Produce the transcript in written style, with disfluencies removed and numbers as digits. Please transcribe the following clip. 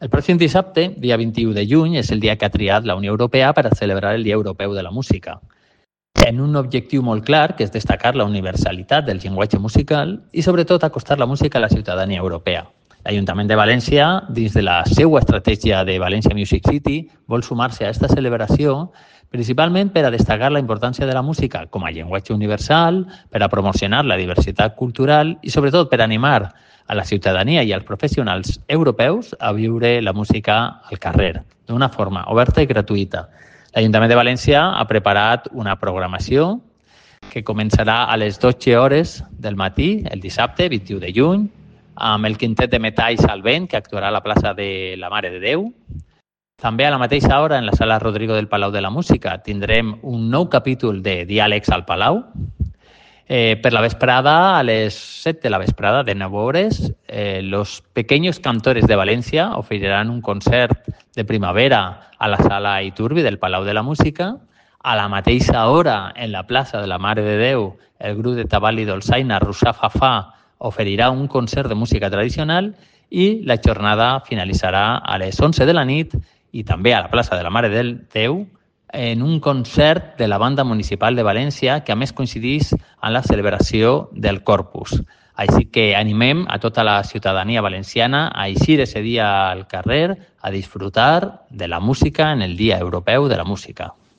El pròxim dissabte, dia 21 de juny, és el dia que ha triat la Unió Europea per a celebrar el Dia Europeu de la Música, en un objectiu molt clar, que és destacar la universalitat del llenguatge musical i, sobretot, acostar la música a la ciutadania europea. L'Ajuntament de València, dins de la seva estratègia de València Music City, vol sumar-se a aquesta celebració principalment per a destacar la importància de la música com a llenguatge universal, per a promocionar la diversitat cultural i, sobretot, per animar a la ciutadania i als professionals europeus a viure la música al carrer, d'una forma oberta i gratuïta. L'Ajuntament de València ha preparat una programació que començarà a les 12 hores del matí, el dissabte, 21 de juny, amb el quintet de metalls al vent, que actuarà a la plaça de la Mare de Déu. També a la mateixa hora, en la sala Rodrigo del Palau de la Música, tindrem un nou capítol de Diàlegs al Palau. Per la vesprada, a les 7 de la vesprada, de 9 hores, los pequeños cantores de València oferiran un concert de primavera a la sala Iturbi del Palau de la Música. A la mateixa hora, en la plaça de la Mare de Déu, el grup de Tabal i Dolçaina, Russà Fafà, oferirà un concert de música tradicional i la jornada finalitzarà a les 11 de la nit i també a la plaça de la Mare de Déu en un concert de la Banda Municipal de València que a més coincideix en la celebració del Corpus. Així que animem a tota la ciutadania valenciana a eixir ese dia al carrer a disfrutar de la música en el Dia Europeu de la Música.